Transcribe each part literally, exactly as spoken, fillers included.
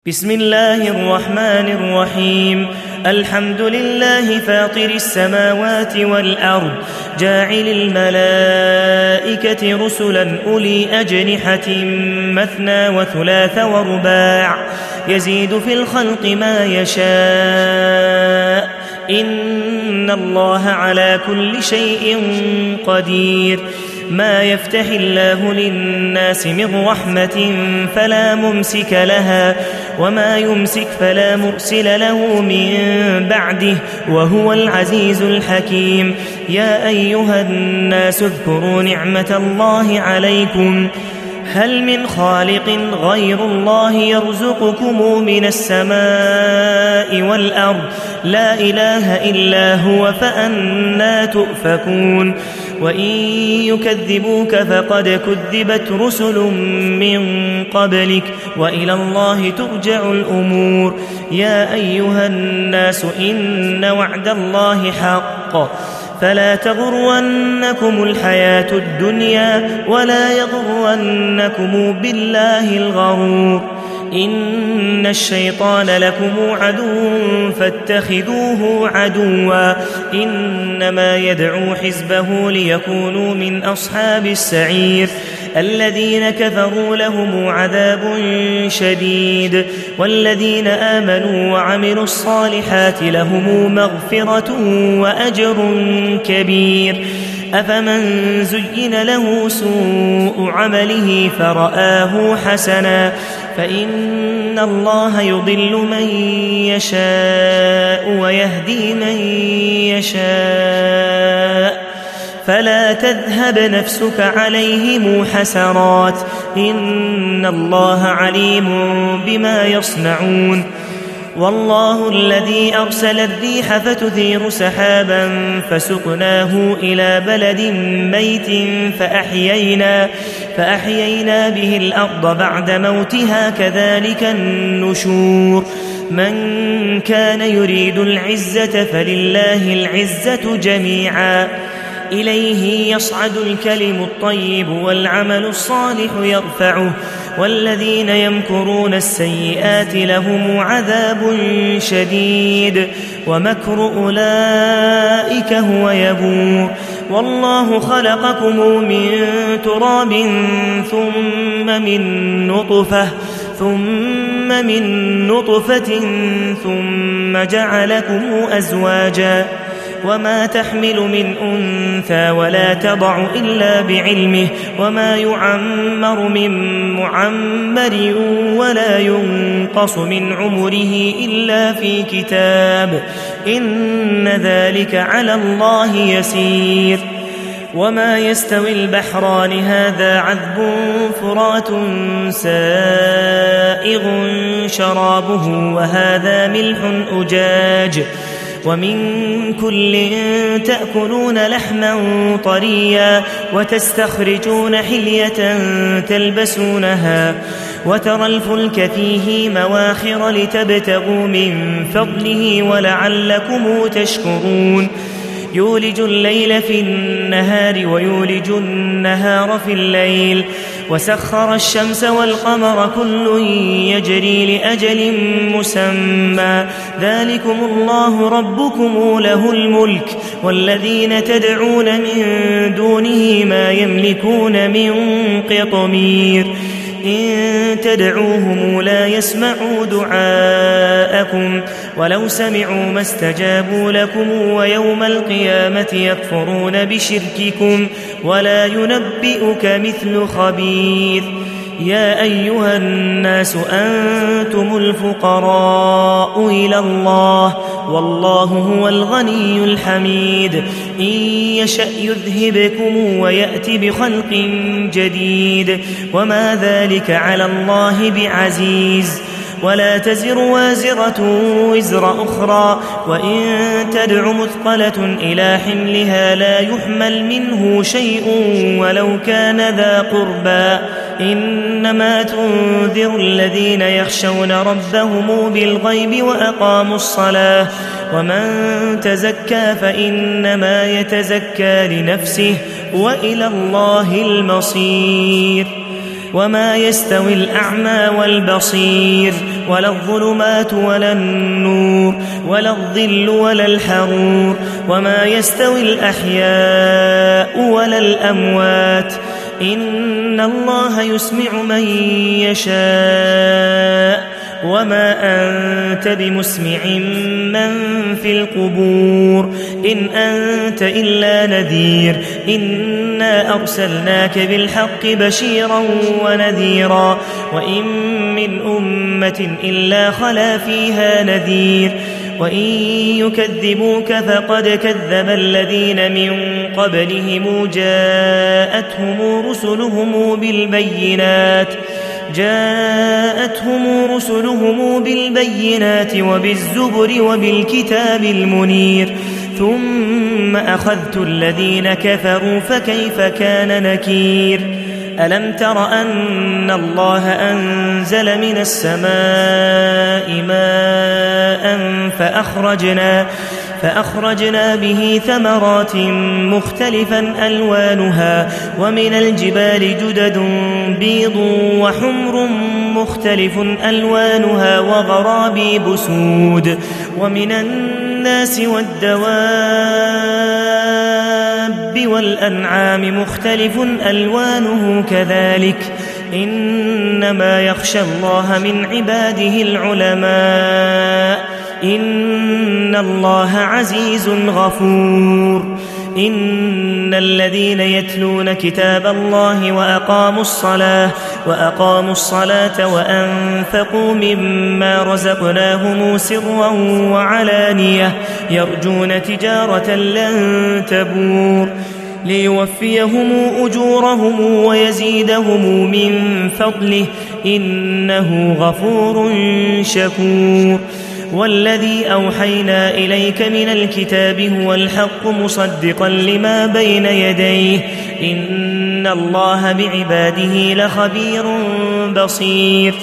بسم الله الرحمن الرحيم. الحمد لله فاطر السماوات والأرض جاعل الملائكة رسلا أولي أجنحة مثنى وثلاث ورباع يزيد في الخلق ما يشاء إن الله على كل شيء قدير. ما يفتح الله للناس من رحمة فلا ممسك لها وما يمسك فلا مرسل له من بعده وهو العزيز الحكيم. يا أيها الناس اذكروا نعمة الله عليكم هل من خالق غير الله يرزقكم من السماء والأرض لا إله إلا هو فأنى تؤفكون. وإن يكذبوك فقد كذبت رسل من قبلك وإلى الله ترجع الأمور. يا أيها الناس إن وعد الله حق فلا تغرنكم الحياة الدنيا ولا يغرنكم بالله الغرور. إن الشيطان لكم عدو فاتخذوه عدوا إنما يدعو حزبه ليكونوا من أصحاب السعير. الذين كفروا لهم عذاب شديد والذين آمنوا وعملوا الصالحات لهم مغفرة وأجر كبير. أفمن زين له سوء عمله فرآه حسنا فإن الله يضل من يشاء ويهدي من يشاء فلا تذهب نفسك عليهم حسرات إن الله عليم بما يصنعون. والله الذي أرسل الريح فتثير سحابا فسقناه إلى بلد ميت فأحيينا, فأحيينا به الأرض بعد موتها كذلك النشور. من كان يريد العزة فلله العزة جميعا إليه يصعد الكلم الطيب والعمل الصالح يرفعه والذين يمكرون السيئات لهم عذاب شديد ومكر أولئك هو يبور. والله خلقكم من تراب ثم من نطفة ثم من نطفة ثم جعلكم أزواجا وما تحمل من أنثى ولا تضع إلا بعلمه وما يعمر من معمر ولا ينقص من عمره إلا في كتاب إن ذلك على الله يسير. وما يستوي البحران هذا عذب فرات سائغ شرابه وهذا ملح أجاج ومن كل تأكلون لحما طريا وتستخرجون حلية تلبسونها وترى الفلك فيه مواخر لتبتغوا من فضله ولعلكم تشكرون. يولج الليل في النهار ويولج النهار في الليل وسخر الشمس والقمر كل يجري لأجل مسمى ذلكم الله ربكم له الملك والذين تدعون من دونه ما يملكون من قطمير. إن تدعوهم لا يسمعوا دعاءكم ولو سمعوا ما استجابوا لكم ويوم القيامة يكفرون بشرككم ولا ينبئك مثل خبير. يا أيها الناس أنتم الفقراء إلى الله والله هو الغني الحميد. إن يشأ يذهبكم ويأتي بخلق جديد وما ذلك على الله بعزيز. ولا تزر وازرة وزر أخرى وإن تدع مثقلة إلى حملها لا يحمل منه شيء ولو كان ذا قربى إنما تنذر الذين يخشون ربهم بالغيب وأقاموا الصلاة ومن تزكى فإنما يتزكى لنفسه وإلى الله المصير. وما يستوي الأعمى والبصير ولا الظلمات ولا النور ولا الظل ولا الحرور وما يستوي الأحياء ولا الأموات إن الله يسمع من يشاء وما أنت بمسمع من في القبور إن أنت إلا نذير إنا أرسلناك بالحق بشيرا ونذيرا وإن من أمة إلا خلا فيها نذير وإن يكذبوك فقد كذب الذين من قبلهم جاءتهم رسلهم بالبينات جاءتهم رسلهم بالبينات وبالزبر وبالكتاب المنير ثم أخذت الذين كفروا فكيف كان نكير ألم تر أن الله أنزل من السماء ماء فأخرجنا فأخرجنا به ثمرات مختلفا ألوانها ومن الجبال جدد بيض وحمر مختلف ألوانها وغرابيب سود ومن الناس والدواب والأنعام مختلف ألوانه كذلك إنما يخشى الله من عباده العلماء إن الله عزيز غفور إن الذين يتلون كتاب الله وأقاموا الصلاة وأقاموا الصلاة وأنفقوا مما رزقناهم سرا وعلانية يرجون تجارة لن تبور ليوفيهم أجورهم ويزيدهم من فضله إنه غفور شكور والذي أوحينا إليك من الكتاب هو الحق مصدقا لما بين يديه إن الله بعباده لخبير بصير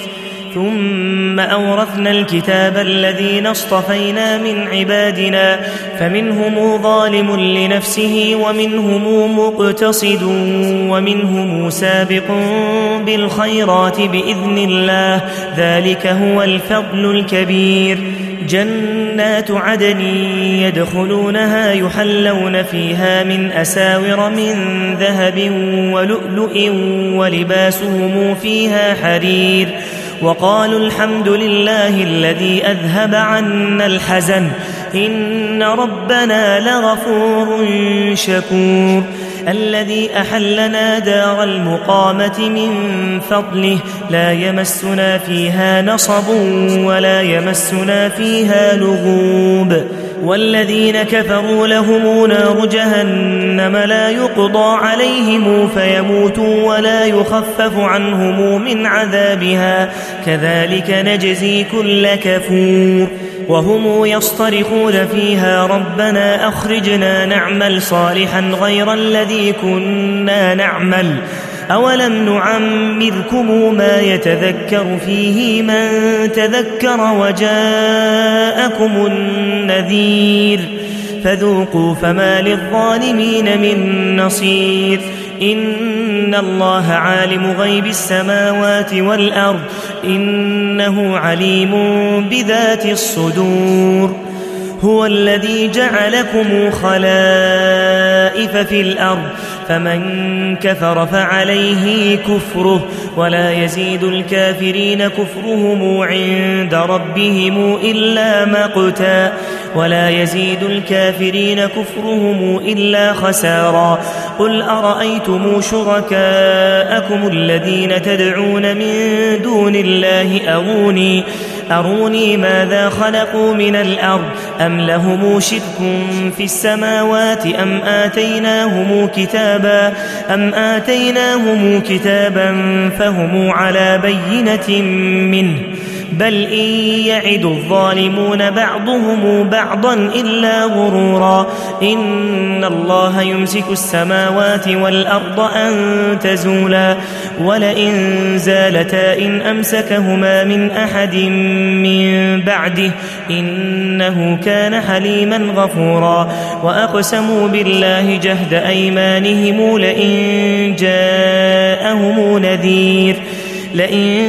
ثم أورثنا الكتاب الذين اصطفينا من عبادنا فمنهم ظالم لنفسه ومنهم مقتصد ومنهم سابق بالخيرات بإذن الله ذلك هو الفضل الكبير جنات عدن يدخلونها يحلون فيها من أساور من ذهب ولؤلؤ ولباسهم فيها حرير وقالوا الحمد لله الذي أذهب عنا الحزن إن ربنا لغفور شكور الذي أحلنا دار المقامة من فضله لا يمسنا فيها نصب ولا يمسنا فيها لغوب والذين كفروا لهم نار جهنم لا يقضى عليهم فيموتوا ولا يخفف عنهم من عذابها كذلك نجزي كل كفور وهم يصطرخون فيها ربنا أخرجنا نعمل صالحا غير الذي كنا نعمل أولم نعمركم ما يتذكر فيه من تذكر وجاءكم النذير فذوقوا فما للظالمين من نصير إن الله عالم غيب السماوات والأرض إنه عليم بذات الصدور هو الذي جعلكم خلائف في الأرض فمن كفر فعليه كفره ولا يزيد الكافرين كفرهم عند ربهم إلا مقتا ولا يزيد الكافرين كفرهم إلا خسارا قل أرأيتم شركاءكم الذين تدعون من دون الله أروني أروني ماذا خلقوا من الأرض أم لهم شرك في السماوات أم آتيناهم كتابا أم آتيناهم كتابا فهم على بينة منه بل إن يعد الظالمون بعضهم بعضا إلا غرورا إن الله يمسك السماوات والأرض أن تزولا ولئن زالتا إن أمسكهما من أحد من بعده إنه كان حليما غفورا وأقسموا بالله جهد أيمانهم لئن جاءهم نذير لئن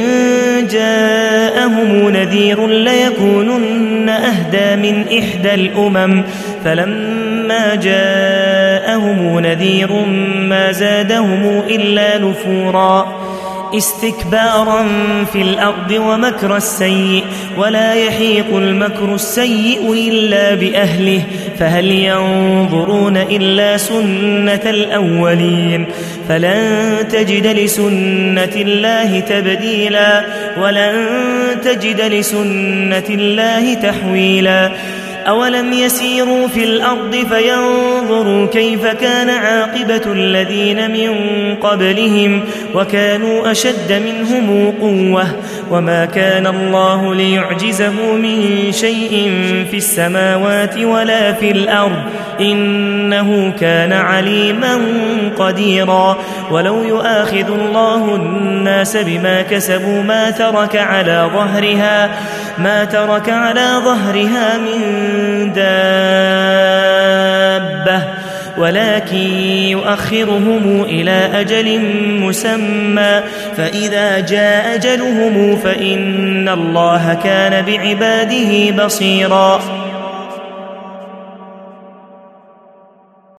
جاءهم نذير ليكونن أهدى من إحدى الأمم فلما جاءهم نذير ما زادهم إلا نفورا استكبارا في الأرض ومكر السيء ولا يحيق المكر السيء إلا بأهله فهل ينظرون إلا سنة الأولين فلن تجد لسنة الله تبديلا ولن تجد لسنة الله تحويلا أولم يسيروا في الأرض فينظروا كيف كان عاقبة الذين من قبلهم وكانوا أشد منهم قوة وما كان الله ليعجزه من شيء في السماوات ولا في الأرض إنه كان عليما قديرا ولو يؤاخذ الله الناس بما كسبوا ما ترك على ظهرها ما ترك على ظهرها من دابة ولكن يؤخرهم إلى أجل مسمى فإذا جاء أجلهم فإن الله كان بعباده بصيرا